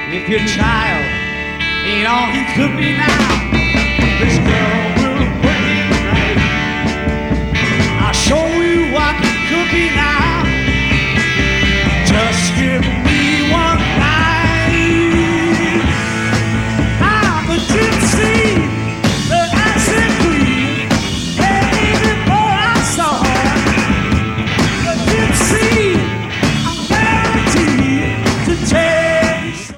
If your child ain't all he could be now, this girl